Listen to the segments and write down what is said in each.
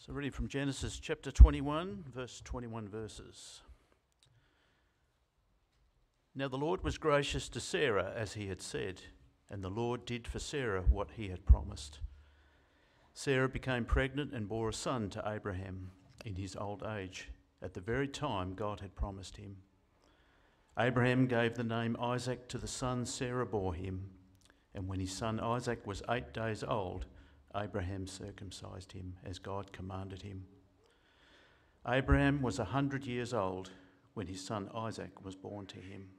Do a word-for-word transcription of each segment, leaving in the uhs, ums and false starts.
So reading from Genesis chapter twenty-one, verse twenty-one verses. Now the Lord was gracious to Sarah as he had said, and the Lord did for Sarah what he had promised. Sarah became pregnant and bore a son to Abraham in his old age, at the very time God had promised him. Abraham gave the name Isaac to the son Sarah bore him, and when his son Isaac was eight days old, Abraham circumcised him as God commanded him. Abraham was a hundred years old when his son Isaac was born to him.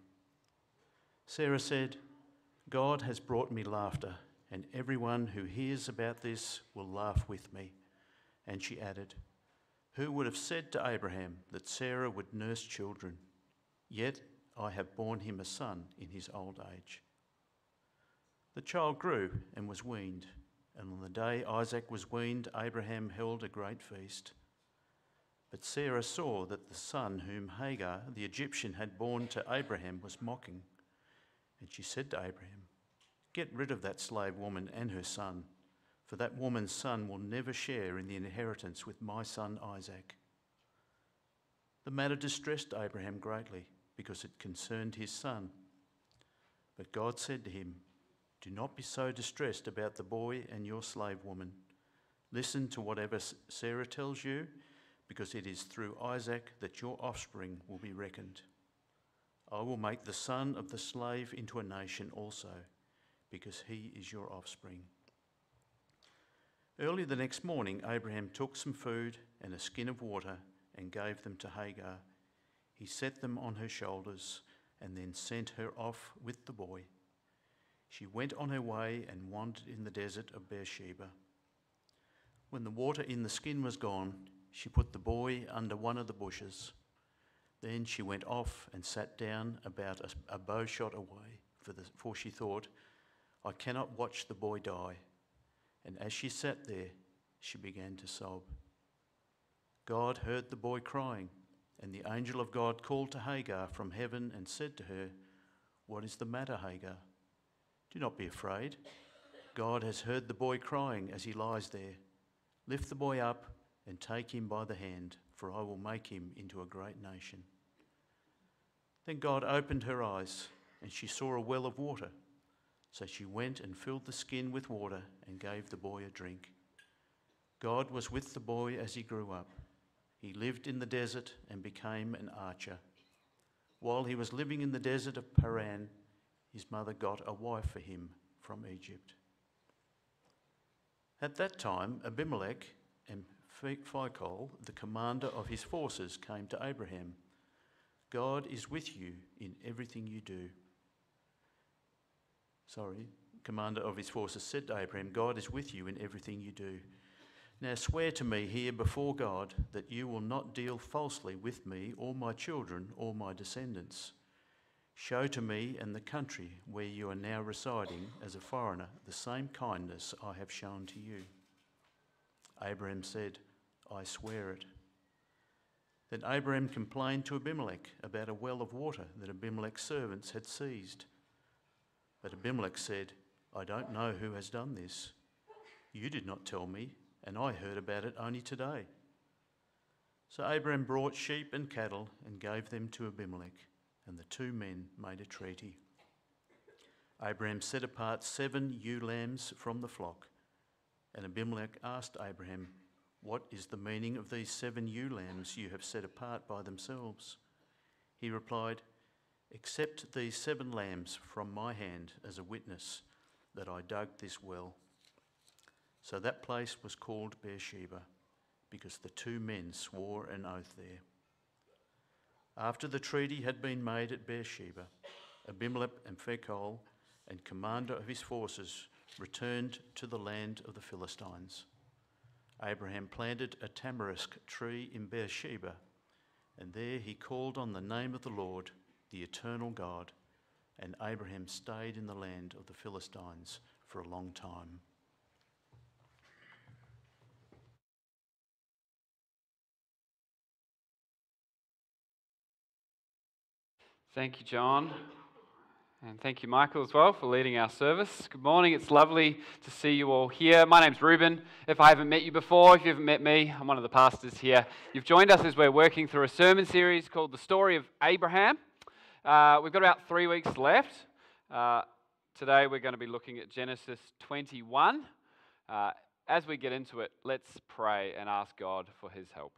Sarah said, "God has brought me laughter, and everyone who hears about this will laugh with me." And she added, "Who would have said to Abraham that Sarah would nurse children? Yet I have borne him a son in his old age." The child grew and was weaned, and on the day Isaac was weaned, Abraham held a great feast. But Sarah saw that the son whom Hagar the Egyptian had borne to Abraham was mocking, and she said to Abraham, "Get rid of that slave woman and her son, for that woman's son will never share in the inheritance with my son Isaac." The matter distressed Abraham greatly, because it concerned his son. But God said to him, "Do not be so distressed about the boy and your slave woman. Listen to whatever Sarah tells you, because it is through Isaac that your offspring will be reckoned. I will make the son of the slave into a nation also, because he is your offspring." Early the next morning, Abraham took some food and a skin of water and gave them to Hagar. He set them on her shoulders and then sent her off with the boy. She went on her way and wandered in the desert of Beersheba. When the water in the skin was gone, she put the boy under one of the bushes. Then she went off and sat down about a, a bow shot away, for, the, for she thought, "I cannot watch the boy die." And as she sat there, she began to sob. God heard the boy crying, and the angel of God called to Hagar from heaven and said to her, "What is the matter, Hagar? Do not be afraid. God has heard the boy crying as he lies there. Lift the boy up and take him by the hand, for I will make him into a great nation." Then God opened her eyes, and she saw a well of water. So she went and filled the skin with water and gave the boy a drink. God was with the boy as he grew up. He lived in the desert and became an archer. While he was living in the desert of Paran, his mother got a wife for him from Egypt. At that time, Abimelech and Phicol, the commander of his forces, came to Abraham. "God is with you in everything you do." Sorry, commander of his forces said to Abraham, "God is with you in everything you do. Now swear to me here before God that you will not deal falsely with me or my children or my descendants. Show to me and the country where you are now residing as a foreigner the same kindness I have shown to you." Abraham said, "I swear it." Then Abraham complained to Abimelech about a well of water that Abimelech's servants had seized. But Abimelech said, "I don't know who has done this. You did not tell me, and I heard about it only today." So Abraham brought sheep and cattle and gave them to Abimelech, and the two men made a treaty. Abraham set apart seven ewe lambs from the flock, and Abimelech asked Abraham, "What is the meaning of these seven ewe lambs you have set apart by themselves?" He replied, "Accept these seven lambs from my hand as a witness that I dug this well." So that place was called Beersheba, because the two men swore an oath there. After the treaty had been made at Beersheba, Abimelech and Phicol, and commander of his forces, returned to the land of the Philistines. Abraham planted a tamarisk tree in Beersheba, and there he called on the name of the Lord, the eternal God, and Abraham stayed in the land of the Philistines for a long time. Thank you, John. And thank you, Michael, as well, for leading our service. Good morning. It's lovely to see you all here. My name's Ruben. If I haven't met you before, if you haven't met me, I'm one of the pastors here. You've joined us as we're working through a sermon series called The Story of Abraham. Uh, we've got about three weeks left. Uh, today we're going to be looking at Genesis twenty-one. Uh, as we get into it, let's pray and ask God for his help.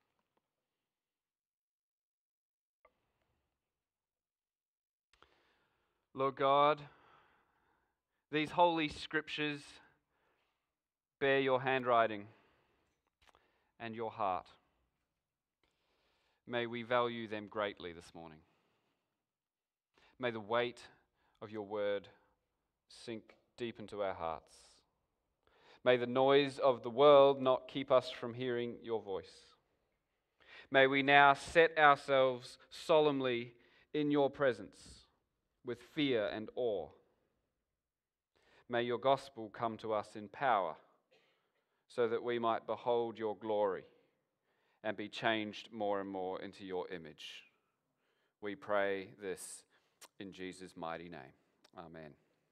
Lord God, these holy scriptures bear your handwriting and your heart. May we value them greatly this morning. May the weight of your word sink deep into our hearts. May the noise of the world not keep us from hearing your voice. May we now set ourselves solemnly in your presence with fear and awe. May your gospel come to us in power so that we might behold your glory and be changed more and more into your image. We pray this in Jesus' mighty name. Amen.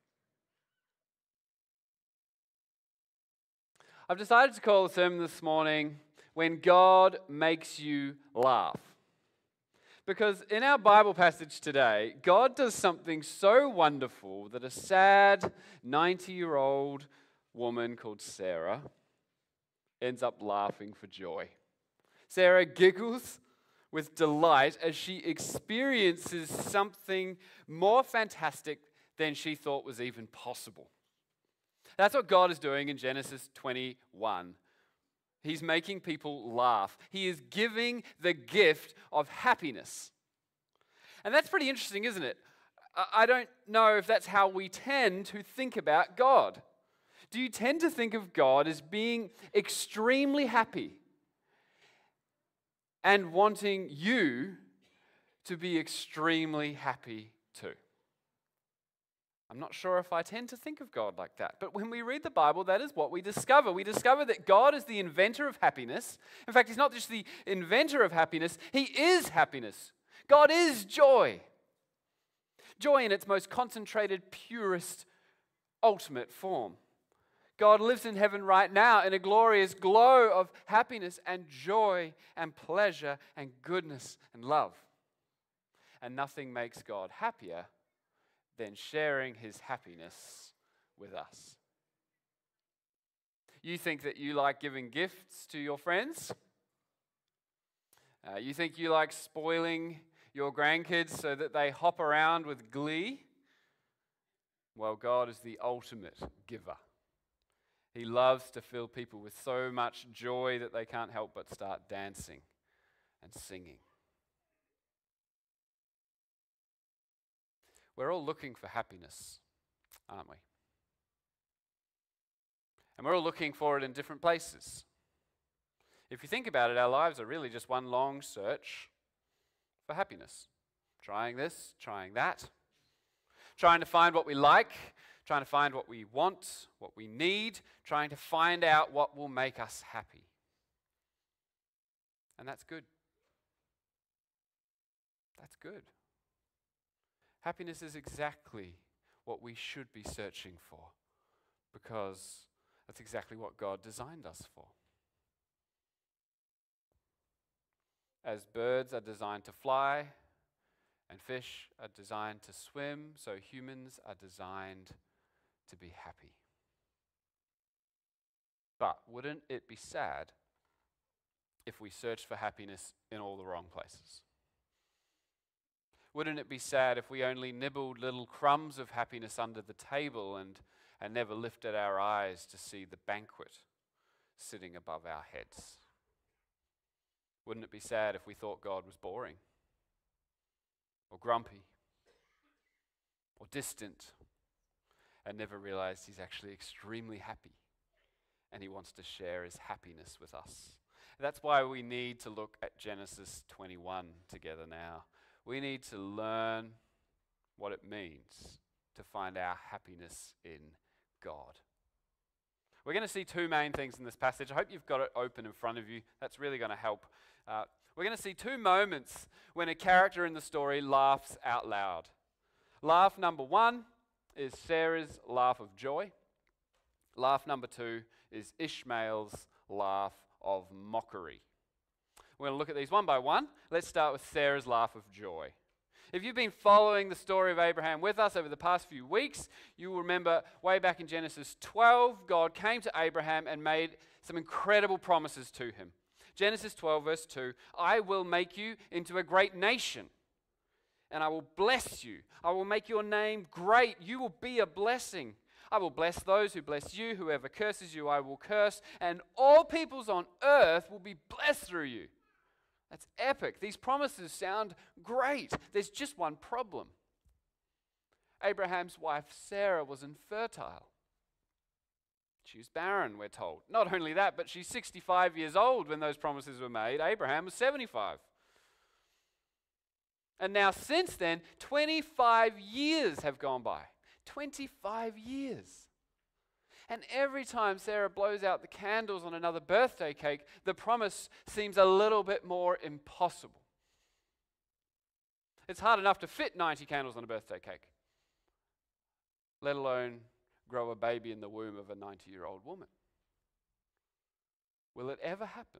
I've decided to call the sermon this morning, When God Makes You Laugh. Because in our Bible passage today, God does something so wonderful that a sad ninety-year-old woman called Sarah ends up laughing for joy. Sarah giggles with delight as she experiences something more fantastic than she thought was even possible. That's what God is doing in Genesis twenty-one. He's making people laugh. He is giving the gift of happiness. And that's pretty interesting, isn't it? I don't know if that's how we tend to think about God. Do you tend to think of God as being extremely happy and wanting you to be extremely happy too? I'm not sure if I tend to think of God like that. But when we read the Bible, that is what we discover. We discover that God is the inventor of happiness. In fact, he's not just the inventor of happiness, he is happiness. God is joy. Joy in its most concentrated, purest, ultimate form. God lives in heaven right now in a glorious glow of happiness and joy and pleasure and goodness and love. And nothing makes God happier than sharing his happiness with us. You think that you like giving gifts to your friends? Uh, you think you like spoiling your grandkids so that they hop around with glee? Well, God is the ultimate giver. He loves to fill people with so much joy that they can't help but start dancing and singing. We're all looking for happiness, aren't we? And we're all looking for it in different places. If you think about it, our lives are really just one long search for happiness. Trying this, trying that. Trying to find what we like, trying to find what we want, what we need, trying to find out what will make us happy. And that's good. That's good. Happiness is exactly what we should be searching for, because that's exactly what God designed us for. As birds are designed to fly and fish are designed to swim, so humans are designed to be happy. But wouldn't it be sad if we searched for happiness in all the wrong places? Wouldn't it be sad if we only nibbled little crumbs of happiness under the table and, and never lifted our eyes to see the banquet sitting above our heads? Wouldn't it be sad if we thought God was boring or grumpy or distant and never realized he's actually extremely happy and he wants to share his happiness with us? That's why we need to look at Genesis twenty-one together now. We need to learn what it means to find our happiness in God. We're going to see two main things in this passage. I hope you've got it open in front of you. That's really going to help. Uh, we're going to see two moments when a character in the story laughs out loud. Laugh number one is Sarah's laugh of joy. Laugh number two is Ishmael's laugh of mockery. We're going to look at these one by one. Let's start with Sarah's laugh of joy. If you've been following the story of Abraham with us over the past few weeks, you will remember way back in Genesis twelve, God came to Abraham and made some incredible promises to him. Genesis twelve, verse two, I will make you into a great nation, and I will bless you. I will make your name great. You will be a blessing. I will bless those who bless you. Whoever curses you, I will curse. And all peoples on earth will be blessed through you. That's epic. These promises sound great. There's just one problem. Abraham's wife Sarah was infertile. She was barren, we're told. Not only that, but she's sixty-five years old when those promises were made. Abraham was seventy-five. And now since then, twenty-five years have gone by. twenty-five years. And every time Sarah blows out the candles on another birthday cake, the promise seems a little bit more impossible. It's hard enough to fit ninety candles on a birthday cake, let alone grow a baby in the womb of a ninety-year-old woman. Will it ever happen?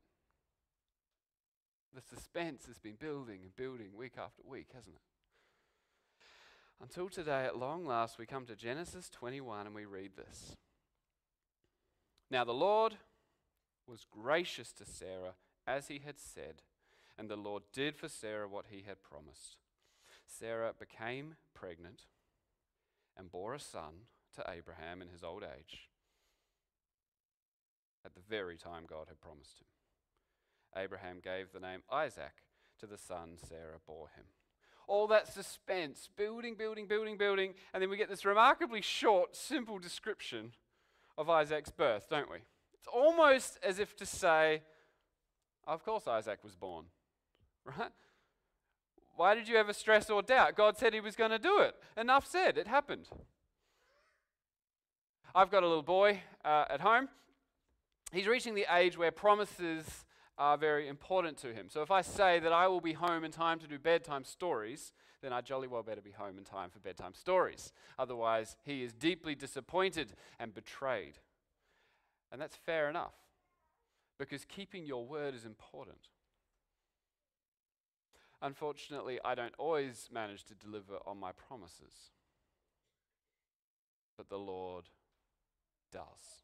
The suspense has been building and building week after week, hasn't it? Until today, at long last, we come to Genesis twenty-one and we read this. Now the Lord was gracious to Sarah as he had said, and the Lord did for Sarah what he had promised. Sarah became pregnant and bore a son to Abraham in his old age, at the very time God had promised him. Abraham gave the name Isaac to the son Sarah bore him. All that suspense, building, building, building, building, and then we get this remarkably short, simple description of Isaac's birth, don't we? It's almost as if to say, of course Isaac was born, right? Why did you ever stress or doubt? God said he was going to do it. Enough said, it happened. I've got a little boy uh, at home. He's reaching the age where promises are very important to him. So if I say that I will be home in time to do bedtime stories, then I jolly well better be home in time for bedtime stories. Otherwise, he is deeply disappointed and betrayed. And that's fair enough, because keeping your word is important. Unfortunately, I don't always manage to deliver on my promises, but the Lord does.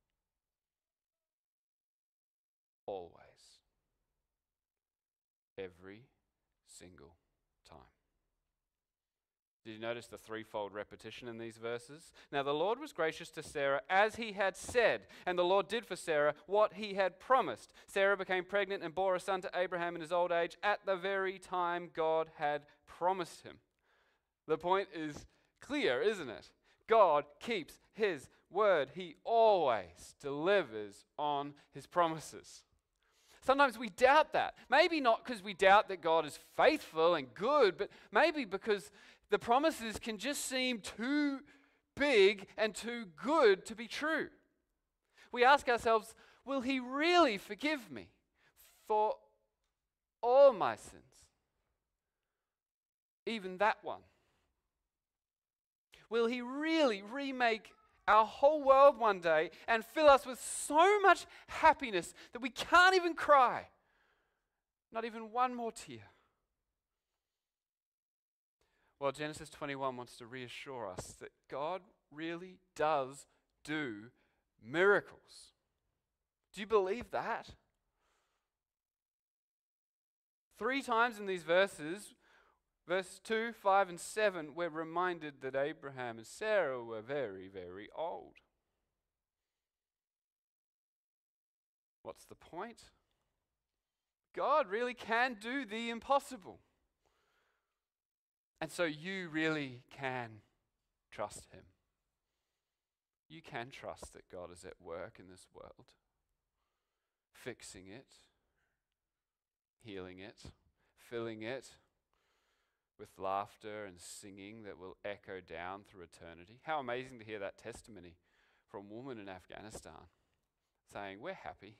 Always. Every single time. Did you notice the threefold repetition in these verses? Now the Lord was gracious to Sarah as he had said, and the Lord did for Sarah what he had promised. Sarah became pregnant and bore a son to Abraham in his old age at the very time God had promised him. The point is clear, isn't it? God keeps his word. He always delivers on his promises. Sometimes we doubt that. Maybe not because we doubt that God is faithful and good, but maybe because the promises can just seem too big and too good to be true. We ask ourselves, will he really forgive me for all my sins? Even that one. Will he really remake our whole world one day and fill us with so much happiness that we can't even cry? Not even one more tear. Well, Genesis twenty-one wants to reassure us that God really does do miracles. Do you believe that? Three times in these verses, verse two, five, and seven, we're reminded that Abraham and Sarah were very, very old. What's the point? God really can do the impossible. And so you really can trust him. You can trust that God is at work in this world, fixing it, healing it, filling it with laughter and singing that will echo down through eternity. How amazing to hear that testimony from a woman in Afghanistan saying, we're happy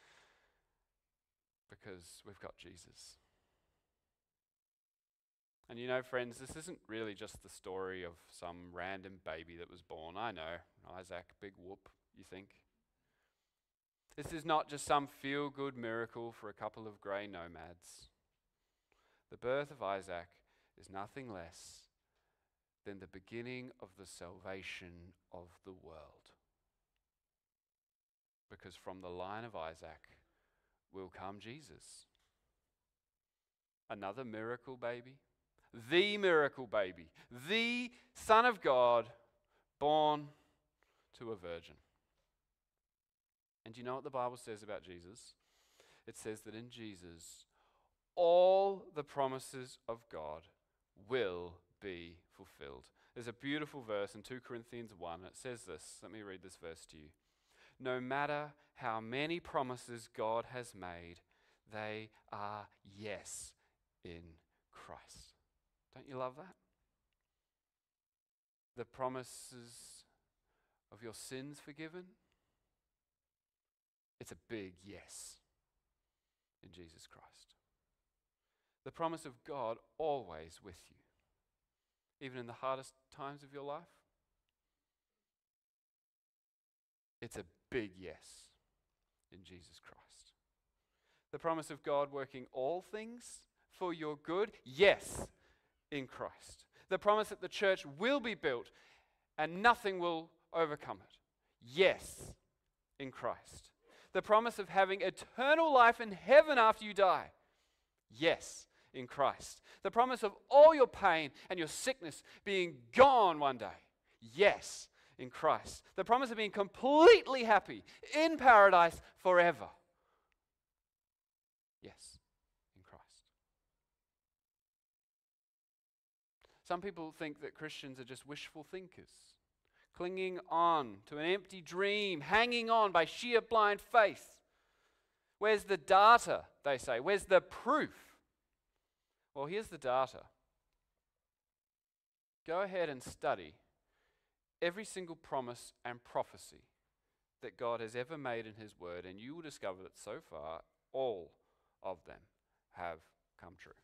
because we've got Jesus. And you know, friends, this isn't really just the story of some random baby that was born. I know, Isaac, big whoop, you think. This is not just some feel-good miracle for a couple of grey nomads. The birth of Isaac is nothing less than the beginning of the salvation of the world. Because from the line of Isaac will come Jesus. Another miracle baby. The miracle baby. The Son of God born to a virgin. And do you know what the Bible says about Jesus? It says that in Jesus, all the promises of God will be fulfilled. There's a beautiful verse in two Corinthians one. It says this. Let me read this verse to you. No matter how many promises God has made, they are yes in Christ. Don't you love that? The promises of your sins forgiven, it's a big yes in Jesus Christ. The promise of God always with you, even in the hardest times of your life, it's a big yes in Jesus Christ. The promise of God working all things for your good, yes, in Christ. The promise that the church will be built and nothing will overcome it, yes, in Christ. The promise of having eternal life in heaven after you die, yes, in Christ. The promise of all your pain and your sickness being gone one day, yes, in Christ. The promise of being completely happy in paradise forever, yes, in Christ. Some people think that Christians are just wishful thinkers, clinging on to an empty dream, hanging on by sheer blind faith. Where's the data, they say? Where's the proof? Well, here's the data. Go ahead and study every single promise and prophecy that God has ever made in His Word, and you will discover that so far, all of them have come true.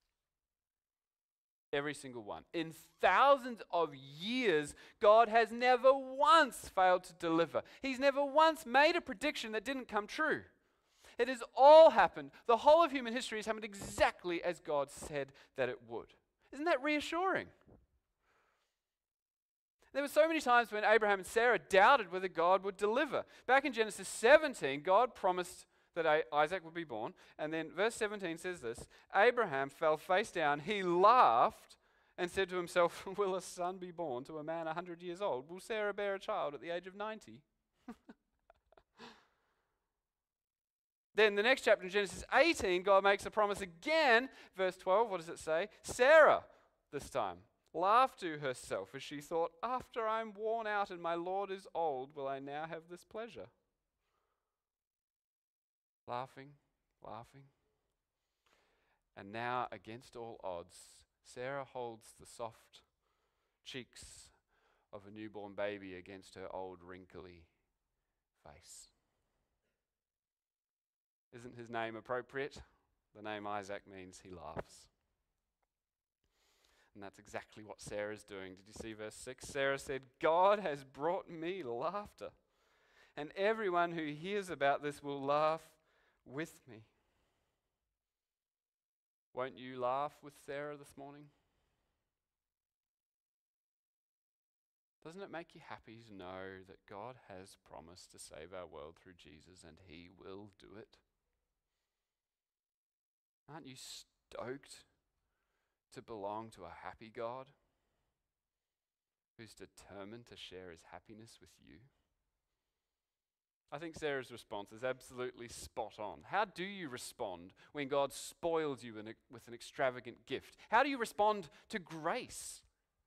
Every single one. In thousands of years, God has never once failed to deliver. He's never once made a prediction that didn't come true. It has all happened. The whole of human history has happened exactly as God said that it would. Isn't that reassuring? There were so many times when Abraham and Sarah doubted whether God would deliver. Back in Genesis seventeen, God promised that Isaac would be born. And then verse seventeen says this, Abraham fell face down, he laughed and said to himself, will a son be born to a man one hundred years old? Will Sarah bear a child at the age of ninety? Then the next chapter in Genesis eighteen, God makes a promise again. Verse twelve, what does it say? Sarah, this time, laughed to herself as she thought, after I am worn out and my Lord is old, will I now have this pleasure? Laughing, laughing. And now, against all odds, Sarah holds the soft cheeks of a newborn baby against her old wrinkly face. Isn't his name appropriate? The name Isaac means he laughs. And that's exactly what Sarah's doing. Did you see verse six? Sarah said, God has brought me laughter, and everyone who hears about this will laugh with me. Won't you laugh with Sarah this morning? Doesn't it make you happy to know that God has promised to save our world through Jesus, and He will do it? Aren't you stoked to belong to a happy God who's determined to share His happiness with you? I think Sarah's response is absolutely spot on. How do you respond when God spoils you in a, with an extravagant gift? How do you respond to grace?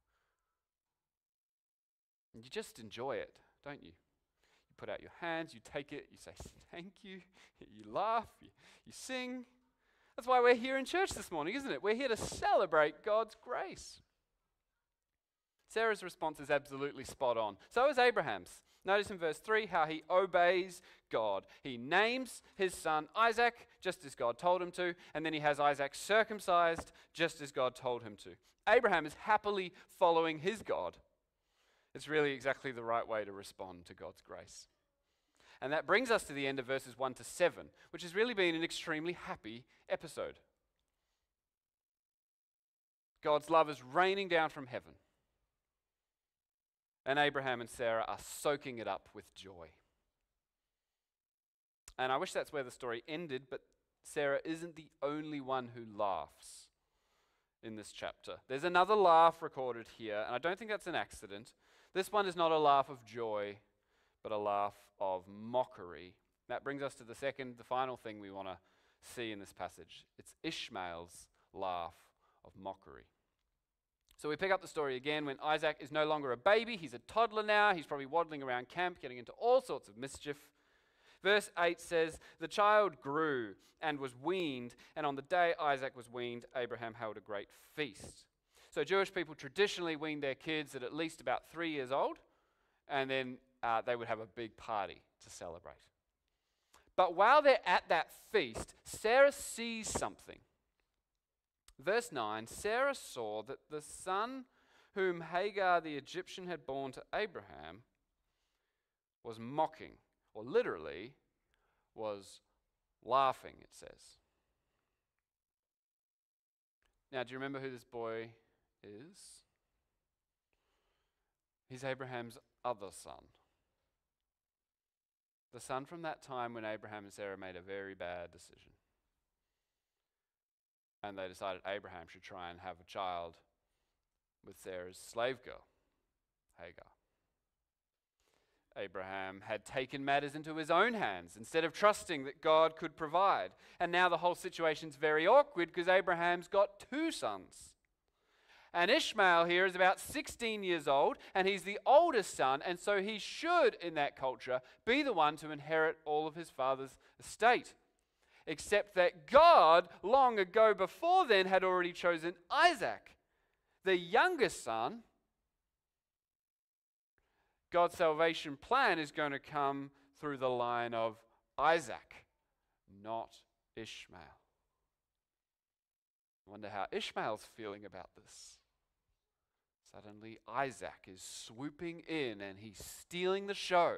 You just enjoy it, don't you? You put out your hands, you take it, you say thank you, you laugh, you, you sing. That's why we're here in church this morning, isn't it? We're here to celebrate God's grace. Sarah's response is absolutely spot on. So is Abraham's. Notice in verse three how he obeys God. He names his son Isaac, just as God told him to, and then he has Isaac circumcised, just as God told him to. Abraham is happily following his God. It's really exactly the right way to respond to God's grace. And that brings us to the end of verses one to seven, which has really been an extremely happy episode. God's love is raining down from heaven. And Abraham and Sarah are soaking it up with joy. And I wish that's where the story ended, but Sarah isn't the only one who laughs in this chapter. There's another laugh recorded here, and I don't think that's an accident. This one is not a laugh of joy, but a laugh of mockery. That brings us to the second, the final thing we want to see in this passage. It's Ishmael's laugh of mockery. So we pick up the story again when Isaac is no longer a baby. He's a toddler now. He's probably waddling around camp, getting into all sorts of mischief. Verse eight says, the child grew and was weaned, and on the day Isaac was weaned, Abraham held a great feast. So Jewish people traditionally weaned their kids at at least about three years old, and then uh, they would have a big party to celebrate. But while they're at that feast, Sarah sees something. Verse nine, Sarah saw that the son whom Hagar the Egyptian had borne to Abraham was mocking, or literally was laughing, it says. Now, do you remember who this boy is? He's Abraham's other son. The son from that time when Abraham and Sarah made a very bad decision. And they decided Abraham should try and have a child with Sarah's slave girl, Hagar. Abraham had taken matters into his own hands instead of trusting that God could provide. And now the whole situation's very awkward because Abraham's got two sons. And Ishmael here is about sixteen years old, and he's the oldest son, and so he should, in that culture, be the one to inherit all of his father's estate. Except that God, long ago before then, had already chosen Isaac, the youngest son. God's salvation plan is going to come through the line of Isaac, not Ishmael. I wonder how Ishmael's feeling about this. Suddenly Isaac is swooping in and he's stealing the show.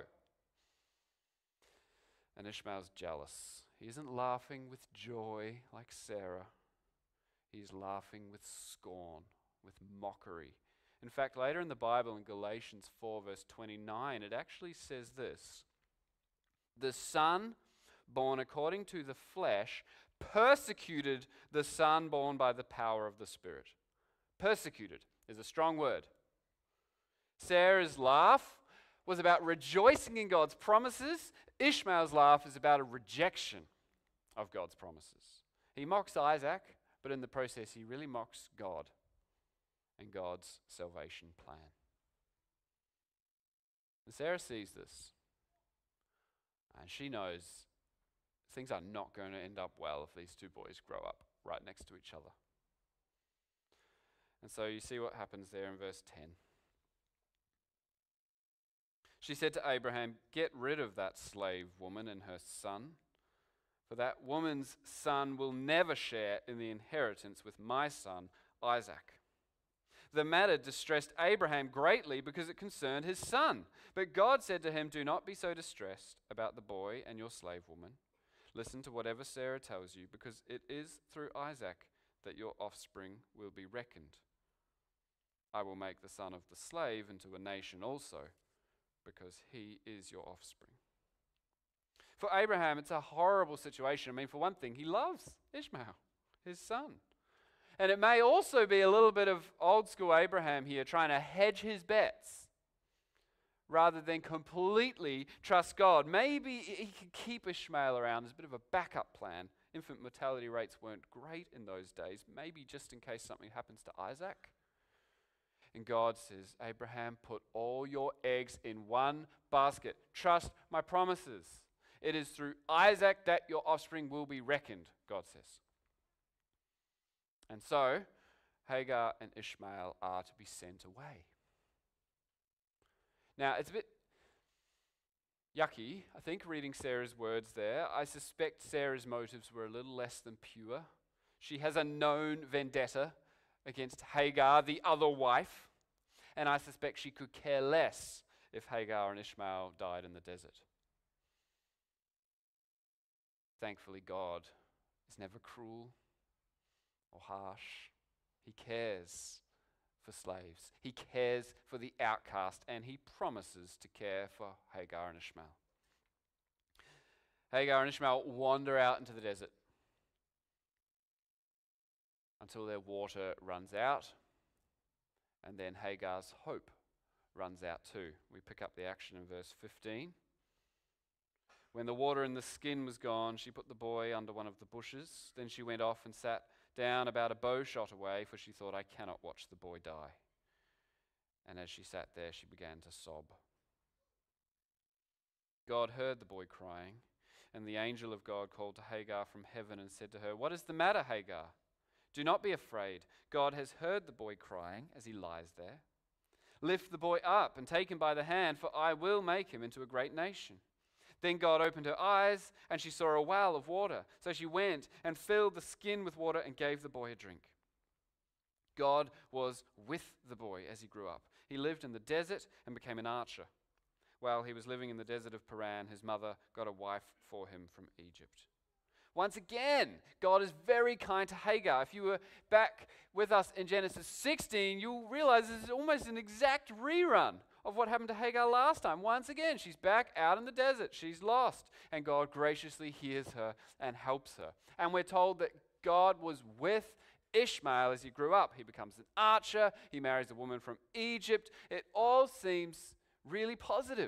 And Ishmael's jealous. He isn't laughing with joy like Sarah. He's laughing with scorn, with mockery. In fact, later in the Bible, in Galatians four, verse twenty-nine, it actually says this: the son born according to the flesh persecuted the son born by the power of the Spirit. Persecuted is a strong word. Sarah's laugh was about rejoicing in God's promises. Ishmael's laugh is about a rejection of God's promises. He mocks Isaac, but in the process he really mocks God and God's salvation plan. And Sarah sees this, and she knows things are not going to end up well if these two boys grow up right next to each other. And so you see what happens there in verse ten. She said to Abraham, "Get rid of that slave woman and her son, for that woman's son will never share in the inheritance with my son Isaac." The matter distressed Abraham greatly because it concerned his son. But God said to him, "Do not be so distressed about the boy and your slave woman. Listen to whatever Sarah tells you, because it is through Isaac that your offspring will be reckoned. I will make the son of the slave into a nation also, because he is your offspring." For Abraham, it's a horrible situation. I mean, for one thing, he loves Ishmael, his son. And it may also be a little bit of old school Abraham here trying to hedge his bets rather than completely trust God. Maybe he could keep Ishmael around as a bit of a backup plan. Infant mortality rates weren't great in those days, maybe just in case something happens to Isaac. And God says, "Abraham, put all your eggs in one basket. Trust my promises. It is through Isaac that your offspring will be reckoned," God says. And so, Hagar and Ishmael are to be sent away. Now, it's a bit, yucky, I think, reading Sarah's words there. I suspect Sarah's motives were a little less than pure. She has a known vendetta against Hagar, the other wife, and I suspect she could care less if Hagar and Ishmael died in the desert. Thankfully, God is never cruel or harsh. He cares for slaves. He cares for the outcast, and he promises to care for Hagar and Ishmael. Hagar and Ishmael wander out into the desert until their water runs out, and then Hagar's hope runs out too. We pick up the action in verse fifteen. When the water in the skin was gone, she put the boy under one of the bushes. Then she went off and sat down about a bow shot away, for she thought, I cannot watch the boy die. And as she sat there, she began to sob. God heard the boy crying, and the angel of God called to Hagar from heaven and said to her, What is the matter, Hagar? Do not be afraid. God has heard the boy crying as he lies there. Lift the boy up and take him by the hand, for I will make him into a great nation. Then God opened her eyes, and she saw a well of water. So she went and filled the skin with water and gave the boy a drink. God was with the boy as he grew up. He lived in the desert and became an archer. While he was living in the desert of Paran, his mother got a wife for him from Egypt. Once again, God is very kind to Hagar. If you were back with us in Genesis sixteen, you'll realize this is almost an exact rerun of what happened to Hagar last time. Once again, she's back out in the desert. She's lost. And God graciously hears her and helps her. And we're told that God was with Ishmael as he grew up. He becomes an archer. He marries a woman from Egypt. It all seems really positive.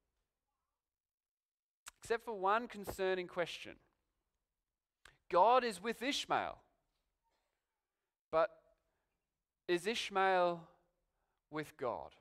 Except for one concerning question. God is with Ishmael. But is Ishmael with God?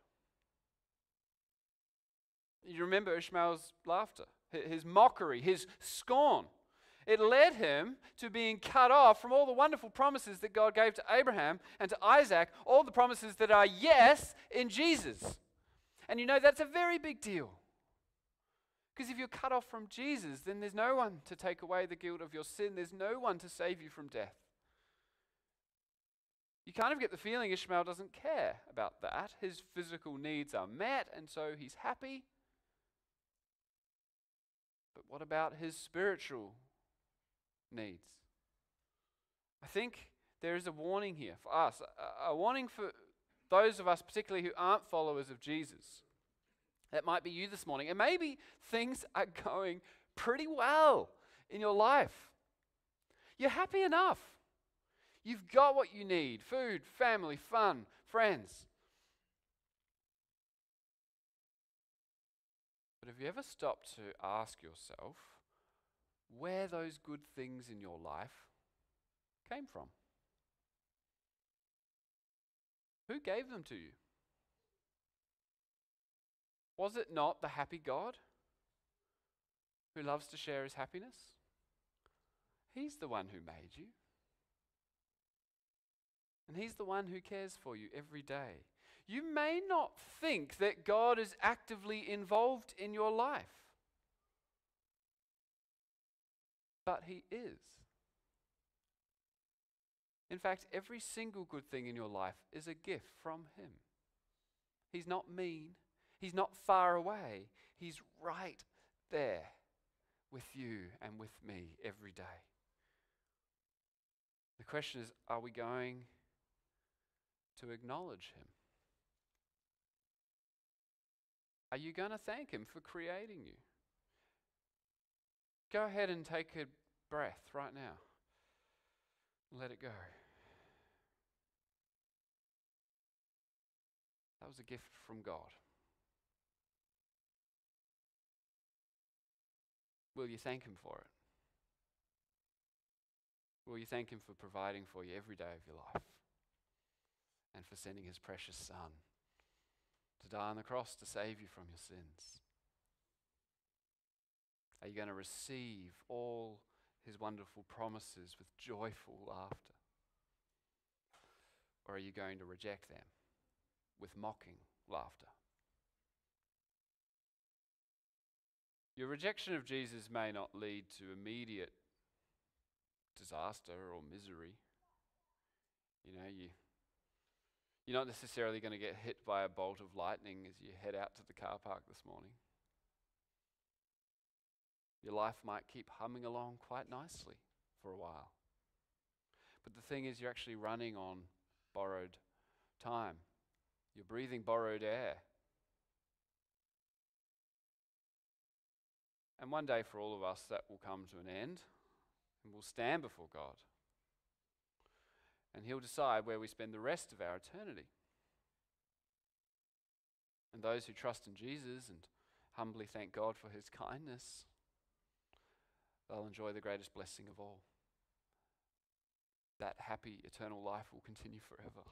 You remember Ishmael's laughter, his mockery, his scorn. It led him to being cut off from all the wonderful promises that God gave to Abraham and to Isaac, all the promises that are yes in Jesus. And you know, that's a very big deal. Because if you're cut off from Jesus, then there's no one to take away the guilt of your sin. There's no one to save you from death. You kind of get the feeling Ishmael doesn't care about that. His physical needs are met, and so he's happy. But what about his spiritual needs? I think there is a warning here for us, a, a warning for those of us particularly who aren't followers of Jesus. That might be you this morning. And maybe things are going pretty well in your life. You're happy enough. You've got what you need: food, family, fun, friends. But have you ever stopped to ask yourself where those good things in your life came from? Who gave them to you? Was it not the happy God who loves to share his happiness? He's the one who made you. And he's the one who cares for you every day. You may not think that God is actively involved in your life, but he is. In fact, every single good thing in your life is a gift from him. He's not mean. He's not far away. He's right there with you and with me every day. The question is, are we going to acknowledge him? Are you going to thank him for creating you? Go ahead and take a breath right now. Let it go. That was a gift from God. Will you thank him for it? Will you thank him for providing for you every day of your life and for sending his precious son to die on the cross to save you from your sins? Are you going to receive all his wonderful promises with joyful laughter? Or are you going to reject them with mocking laughter? Your rejection of Jesus may not lead to immediate disaster or misery. You know, you, you're not necessarily going to get hit by a bolt of lightning as you head out to the car park this morning. Your life might keep humming along quite nicely for a while. But the thing is, you're actually running on borrowed time. You're breathing borrowed air. And one day for all of us, that will come to an end, and we'll stand before God. And He'll decide where we spend the rest of our eternity. And those who trust in Jesus and humbly thank God for His kindness, they'll enjoy the greatest blessing of all. That happy eternal life will continue forever.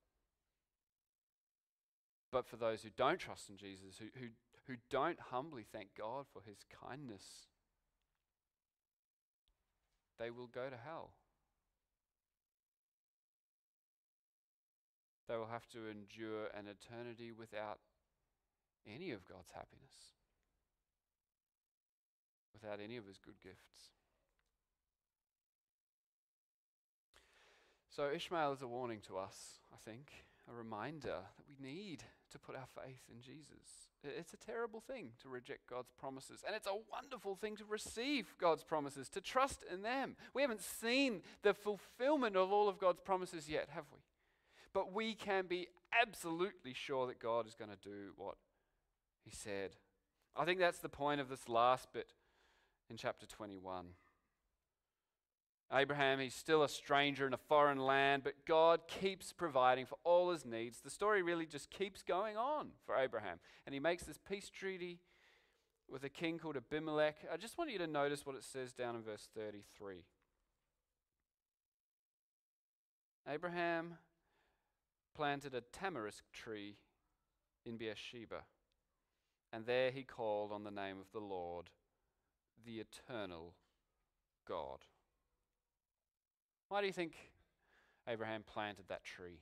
But for those who don't trust in Jesus, who, who, who don't humbly thank God for His kindness, they will go to hell. They will have to endure an eternity without any of God's happiness, without any of His good gifts. So Ishmael is a warning to us, I think, a reminder that we need to put our faith in Jesus. It's a terrible thing to reject God's promises, and it's a wonderful thing to receive God's promises, to trust in them. We haven't seen the fulfillment of all of God's promises yet, have we? But we can be absolutely sure that God is going to do what He said. I think that's the point of this last bit in chapter twenty-one. Abraham, he's still a stranger in a foreign land, but God keeps providing for all his needs. The story really just keeps going on for Abraham. And he makes this peace treaty with a king called Abimelech. I just want you to notice what it says down in verse thirty-three. Abraham planted a tamarisk tree in Beersheba, and there he called on the name of the Lord, the eternal God. Why do you think Abraham planted that tree?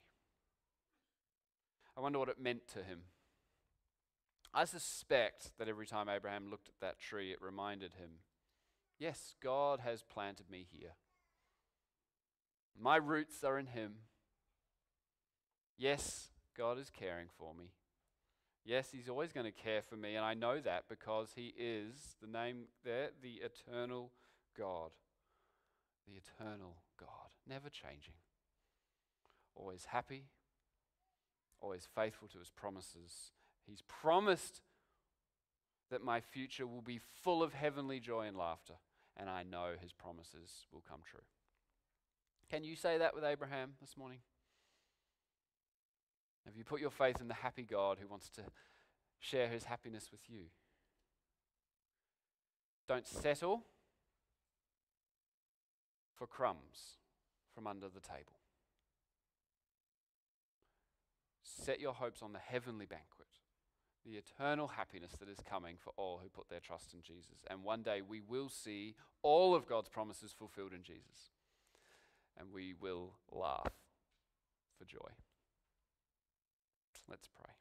I wonder what it meant to him. I suspect that every time Abraham looked at that tree, it reminded him, yes, God has planted me here. My roots are in Him. Yes, God is caring for me. Yes, He's always going to care for me, and I know that because He is, the name there, the eternal God. The eternal God, never changing, always happy, always faithful to His promises. He's promised that my future will be full of heavenly joy and laughter, and I know His promises will come true. Can you say that with Abraham this morning? Have you put your faith in the happy God who wants to share His happiness with you? Don't settle for crumbs from under the table. Set your hopes on the heavenly banquet, the eternal happiness that is coming for all who put their trust in Jesus. And one day we will see all of God's promises fulfilled in Jesus. And we will laugh for joy. Let's pray.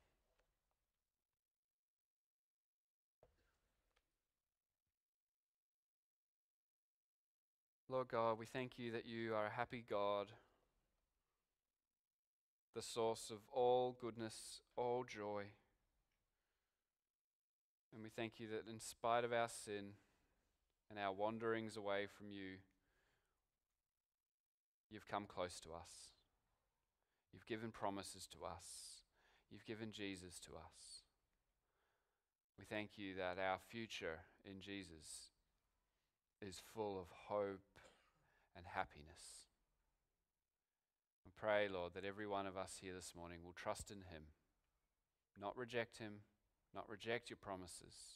Lord God, we thank You that You are a happy God, the source of all goodness, all joy. And we thank You that in spite of our sin and our wanderings away from You, You've come close to us. You've given promises to us. You've given Jesus to us. We thank You that our future in Jesus is full of hope and happiness. I pray, Lord, that every one of us here this morning will trust in Him, not reject Him, not reject Your promises,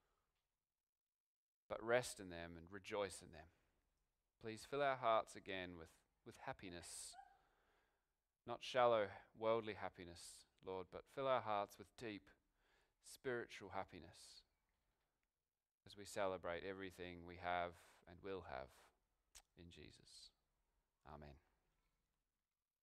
but rest in them and rejoice in them. Please fill our hearts again with, with happiness, not shallow worldly happiness, Lord, but fill our hearts with deep spiritual happiness as we celebrate everything we have and will have in Jesus. Amen.